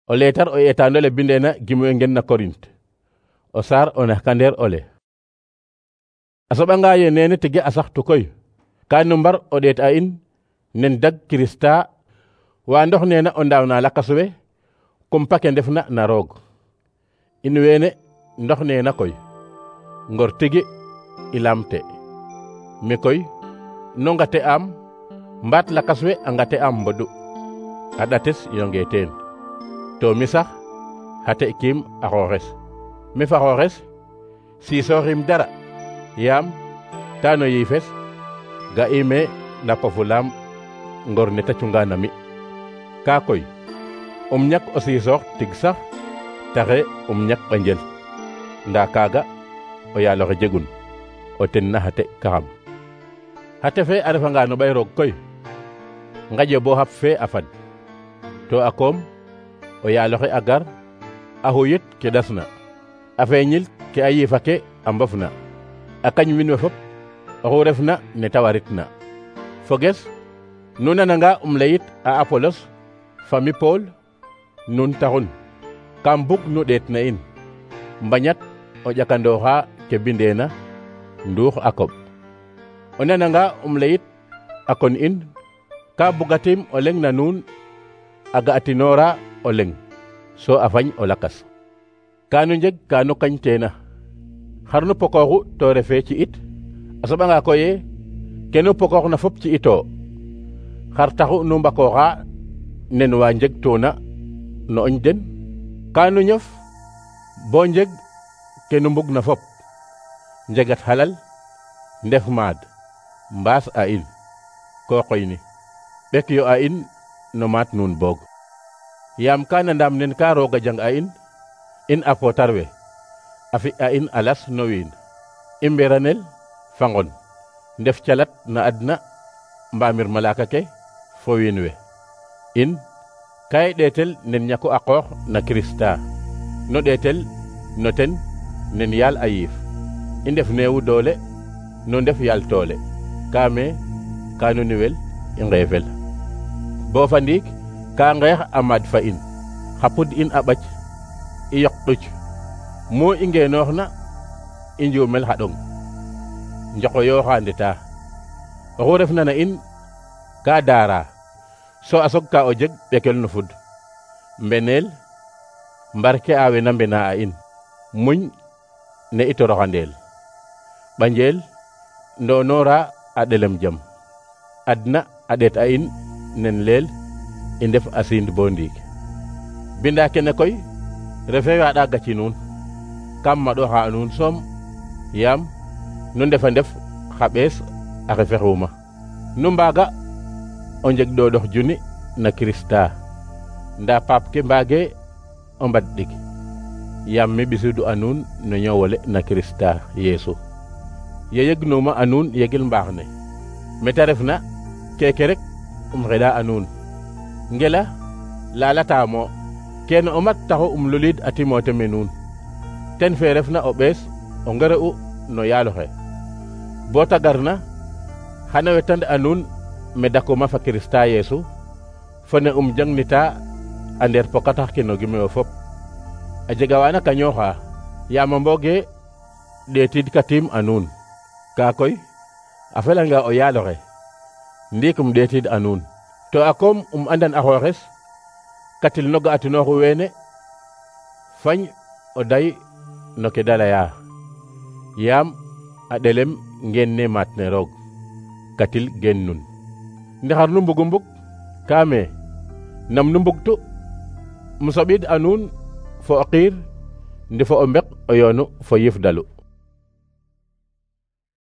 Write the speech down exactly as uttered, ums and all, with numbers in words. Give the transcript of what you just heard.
o letar o etanole bindena gimoy ngen na Korint o sar o nahkander ole asoɓanga ye nene tege a saxtu koy ka nu mbar o ɗeet a in nen dag Kirista wa ndox nena o ndaaw na lakas we kumpa ke ndefna na roog in wene ndox nena koy ngor tigi i lamte mi koy no ngate am mbaat lakas we a ngate am mbodu a ɗates yonge teen to mi sax xate kiim a xooxes mi fa xooxes siisooxim dara yaam ta no yiifes ga ime na pofulaam ngor ne ta cunga na mi ka koy um ñak o siisoox tig sax taxe um ñak ɓanjel nda kaaga o yaaloxe jegun o ten na xate kaxam xate fe a refanga no ɓay roog koy ngaƴo bo xap fe a fad to a koom o yaaloxe a gar a xuyit ke ɗasna a feeñil ke a yiifa ke a mbofna a kañ wiin we fop oxu refna ne ta waritna foges nu nananga um leyit a Apolos fa mi Paul nun taxun kam bug nu ɗeet na in mbañat o ƴakandooxa ke bindeena nduux a koɓ o nananga um leyit a kon in ka bugatim o leŋ na nuun a ga'atinoora o leŋ so a fañ o lakas kanu njeg kanu kañteena xar nu pokooxu to refe ci it a soɓanga koye kenu pokoox na fop ci ito xar taxu nu mbakooxa nen wa njeg toona no oñ den kanu ñof bo njeg kenu mbug na fop njegat halal ndef maad mbaas a in ko qoyni ɓek yo a in no maat nuun boog yaam kana ndam nen ka rooga jang a in in a pootar we a fi a in alas no wiin i mberanel fa ngon ndef calat na adna mbamir malaka ke fo wiin we in ka i ɗeetel nen ñako a qoox na Kirista no ɗeetel no ten nen yaal a yiif i ndef neewu doole no ndef yaal toole kaame ka nu niwel i ngeefel bo fa ndiik ka ngeex a maad fa in xa pud in a ɓac i yoq ɗuc mu i ngeenooxna i njuumel xa ɗong njoqoyooxa ndeta oxu refna na in ka daara so a sogka o jeg ɓekel no fud mbeneel mbarke a we na mbena a in muñ ne i toroxandeel ɓanjeel ndonoora a ɗelem jam adna a ɗeet a in nen leel i ndef a siind bo ndiig binda kene koy refe waaɗa gaci nuun kam maɗoxa a nuun soom yaam nu ndefa ndef xa ɓees a xefexuma nu mbaaga o njeg ɗooɗox juni na Kirista nda paap ke mbaage o mbad ɗik yaam mi ɓisudu a nuun no ñoowole na Kirista Yeesu ye yegnuma a nuun yegil mbaax ne meta refna keke rek um xeɗa a nuun ngela lalataamo kene o mat taxu um luliid a Timote me nuun ten fe refna o ɓees o ngere'u no yaaloxe bo ta garna xana wetand a nuun me dakuma fa Kirista Yeesu fo ne um jangnita a ndeer pokatax ke no gimeyo fop a jega waana kañooxa yaam a mbooge ɗeetiid katiim a nuun kaa koy a felanga o yaaloxe ndiik um ɗeetiid a nuun to a koom um andan a xooxes katil no ga'atinooxu weene fañ o day no ke da laya yaam a ɗelem ngeen ne maat ne roog katil geen nun ndaxar nu mbugu mbug kaame nam nu mbugtu um soɓiid a nuun fo o qiir ndi fo o mbek o yoonu fo yif dalu